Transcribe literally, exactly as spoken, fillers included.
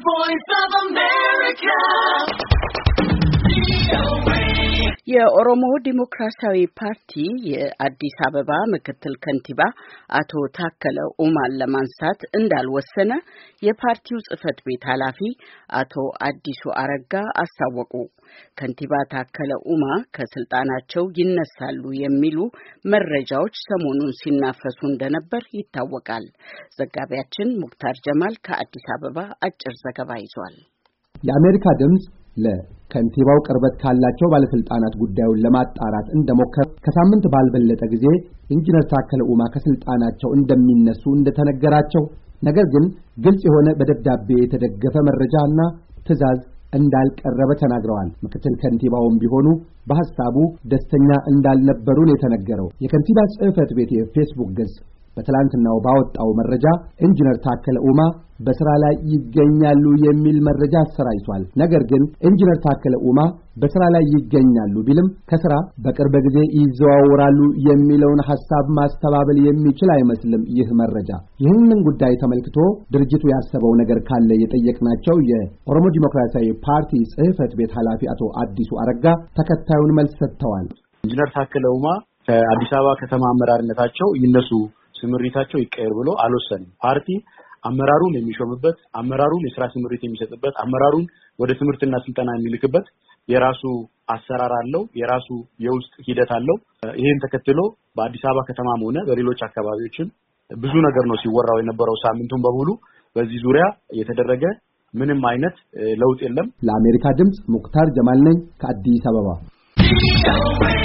voice of America. የኦሮሞ ዲሞክራሲያዊ ፓርቲ የአዲስ አበባ ምክትል ከንቲባ አቶ ታከለ ኡማን ለማንሳት እንዳልወሰነ የፓርቲው ጽህፈት ቤት ኃላፊ አቶ አዲሱ አረጋ አስታወቁ። ከንቲባ ታከለ ኡማ ከስልጣናቸው ይነሳሉ የሚሉ መረጃዎች ሰሞኑን ሲናፈሱ እንደነበር ይታወቃል። ዘጋቢያችን ሙክታር ጀማል ከአዲስ አበባ አጭር ዘገባ ይዟል። የአሜሪካ ድምጽ ለከንቲባው ቅርበት ካላቸው ባለስልጣናት ጉዳዩን ለማጣራት እንደሞከረ ከሳምንት ባልበለጠ ጊዜ ኢንጂነር ታከለ ኡማ ከስልጣናቸው እንደሚነሱ እንደተነገራቸው ነገር ግን ግልጽ የሆነ በደብዳቤ የተደገፈ መረጃና ትዕዛዝ እንዳልቀረበ ተናግረዋል። ምክትል ከንቲባውም ቢሆኑ በሐሳቡ ደስተኛ እንዳልነበሩ ነው የተነገረው። የከንቲባ ጽህፈት ቤት የፌስቡክ ገጽ በትላንትናው ባወጣው መረጃ ኢንጂነር ታከለ ኡማ በስራ ላይ ይገኛሉ የሚል መረጃ አሰራጭቷል። ነገር ግን ኢንጂነር ታከለ ኡማ በስራ ላይ ይገኛሉ ቢልም ከስራ በቅርብ ጊዜ ይዘዋወራሉ የሚለውን ሐሳብ ማስተባበል የሚችል አይመስልም ይህ መረጃ። ይህንን ጉዳይ ተመልክቶ ድርጅቱ ያሰበው ነገር ካለ የጠየቅናቸው የኦሮሞ ዲሞክራሲያዊ ፓርቲ ጽህፈት ቤት ኃላፊ አቶ አዲሱ አረጋ ተከታዩን መልስ ሰጥተዋል። ኢንጂነር ታከለ ኡማ ከአዲስ አበባ ከተማ አመራርነታቸው ይነሱ ስምሪታቸው ይቀየር ብሎ አልወሰንም። ፓርቲ አመራሩን የሚሾምበት፣ አመራሩን የሥራ ስምሪት የሚሰጥበት፣ አመራሩን ወደ ትምህርትና ስልጠና የሚልክበት የራሱ አሰራር አለው፣ የራሱ የውስጥ ሂደት አለው። ይሄን ተከትሎ በአዲስ አበባ ከተማም ሆነ በሌሎች አካባቢዎችም ብዙ ነገር ነው ሲወራው የነበረው ሳምንቱን በሙሉ። በዚህ ዙሪያ የተደረገ ምንም አይነት ለውጥ የለም። ለአሜሪካ ድምጽ ሙክታር ጀማል ነኝ ከአዲስ አበባ።